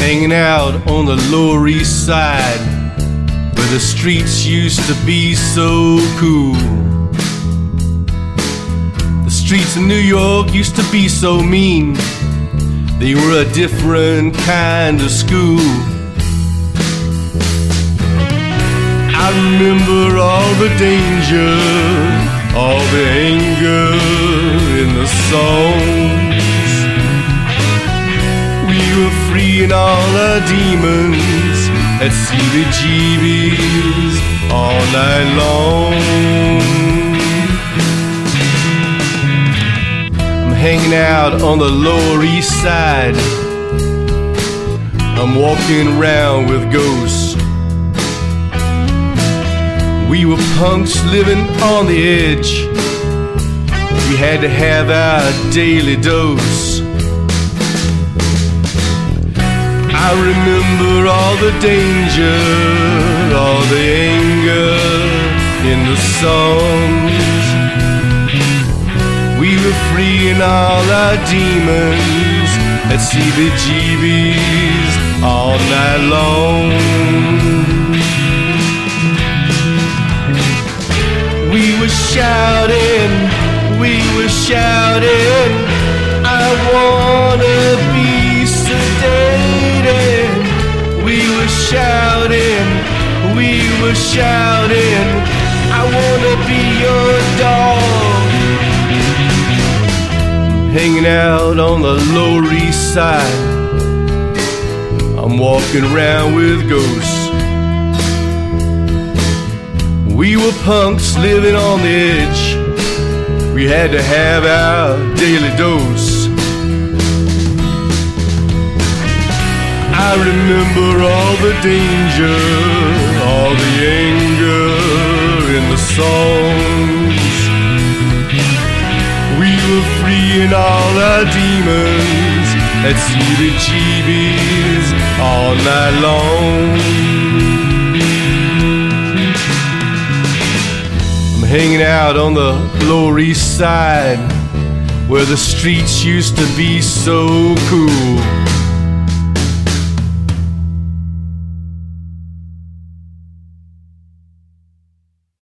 hanging out on the Lower East Side, where the streets used to be so cool. The streets of New York used to be so mean. They were a different kind of school. I remember all the danger, all the anger in the songs. We were freeing all our demons at CBGB's all night long. I'm hanging out on the Lower East Side. I'm walking around with ghosts. We were punks living on the edge. We had to have our daily dose. I remember all the danger, all the anger in the songs. We were freeing all our demons at CBGB's all night long. We were shouting, I wanna be sedated. We were shouting, I wanna be your dog. Hanging out on the Lower East Side. I'm walking around with ghosts. We were punks living on the edge. We had to have our daily dose. I remember all the danger, all the anger in the songs. We were freeing all our demons at CBGB's all night long. Hanging out on the Lower East Side, where the streets used to be so cool.